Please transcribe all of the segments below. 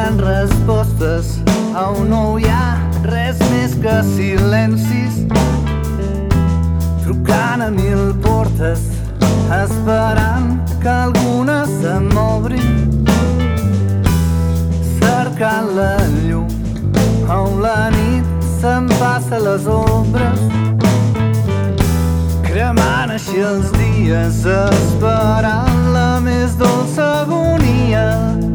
buscant respostes a on no hi ha res més que silencis, trucant a mil portes, esperant que alguna se m'obri, cercant la llum on la nit se'n passa les ombres, cremant així els dies, esperant la més dolça agonia.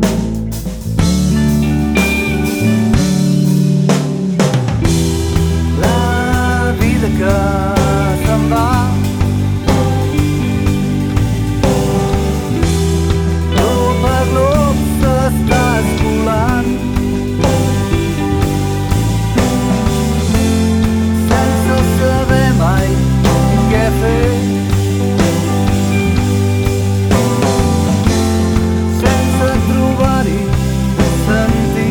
La vida que se'n va, glop a glop s'està escolant, sense saber mai què fer, sense trobar-hi sentit.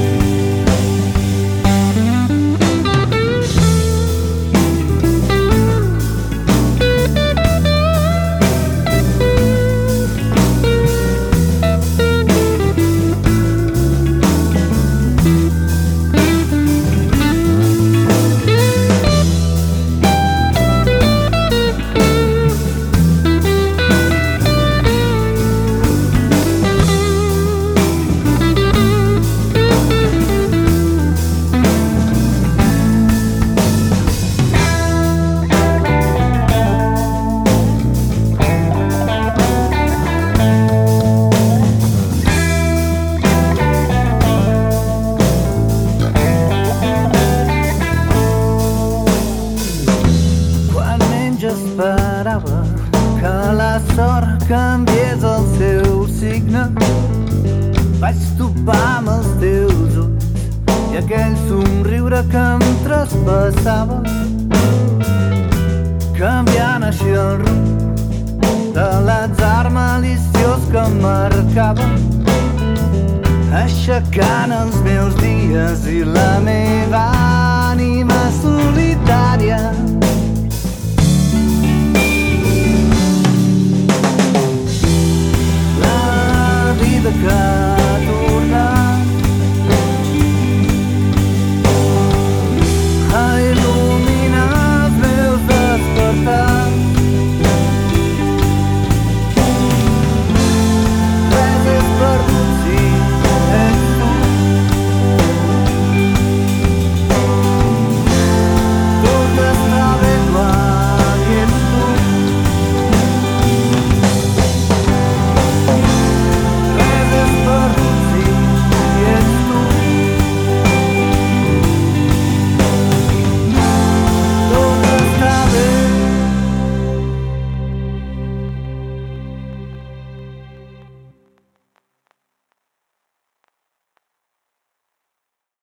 Esperava que la sort canviés el seu signe. Vaig topar amb els teus ulls i aquell somriure que em traspassava, canviant així el rumb de l'atzar maliciós que em marcava, aixecant els meus dies i la meva ànima solitària.